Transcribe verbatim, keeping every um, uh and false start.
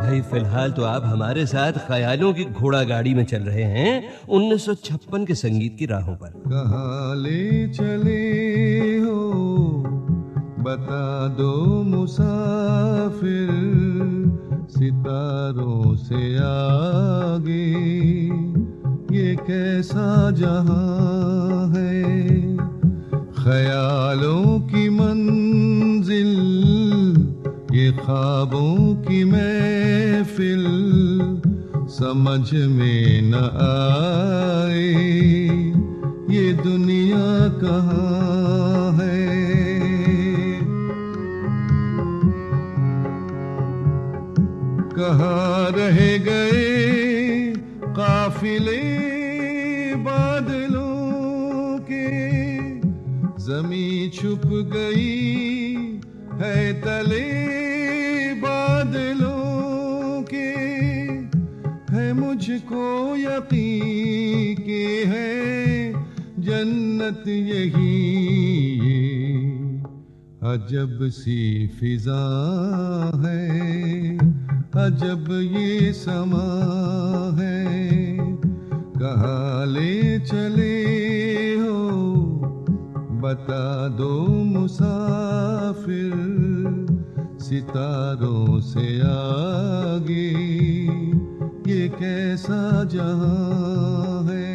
भाई फिलहाल तो आप हमारे साथ ख्यालों की घोड़ा गाड़ी में चल रहे हैं उन्नीस सौ छप्पन के संगीत की राहों पर। कहाँ ले चले हो बता दो मुसाफिर, सितारों से आगे ये कैसा जहां है। ख्यालों की मंजिल ये ख्वाबों की महफिल, समझ में न आए ये दुनिया कहाँ है। कहाँ रह गए काफिले बादलों के, ज़मीं छुप गई है तले बादलों के। है मुझको यकीन के है जन्नत यही, अजब सी फिजा है, अजब ये समा है। कहाँ ले चले हो बता दो मुसाफिर, सितारों से आगे ये कैसा जहां है।